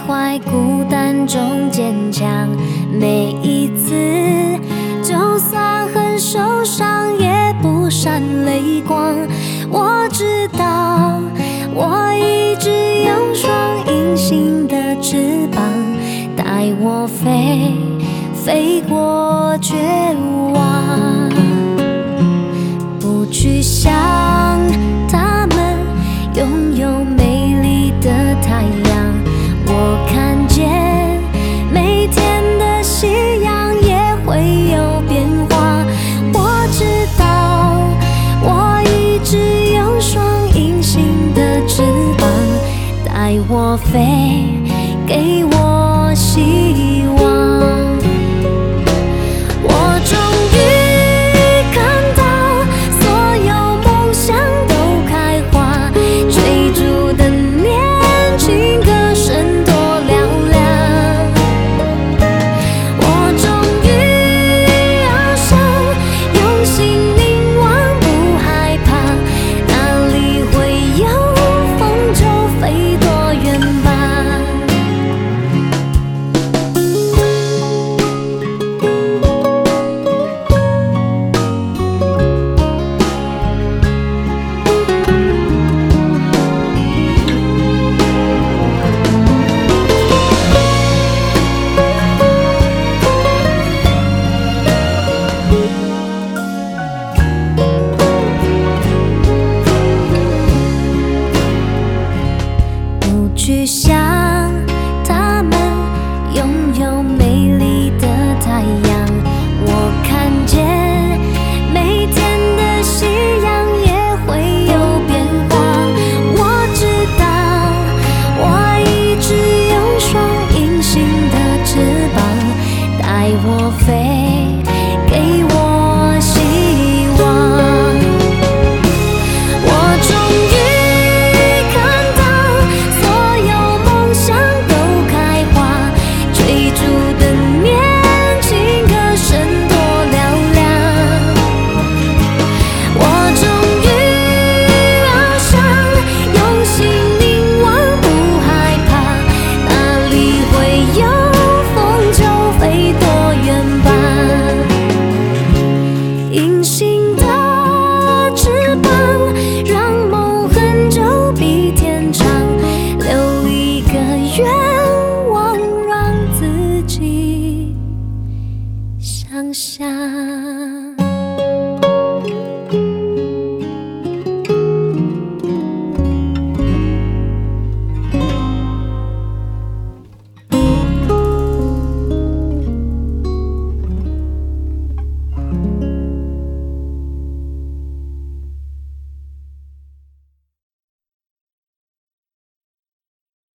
怀，孤单中坚强。每一次，就算很受伤，也不闪泪光。我知道，我一直有双隐形的翅膀，带我飞，飞过绝望。不去想他们拥有美丽的太阳，我看见每天的夕阳也会有变化。我知道，我一直有双隐形的翅膀，带我飞，给我希望。我终于看到所有梦想都开花，追逐的年轻，歌声多嘹亮。我终于翱翔，用心凝望，不害怕，哪里会有风就飞多远吧。不去想他们拥有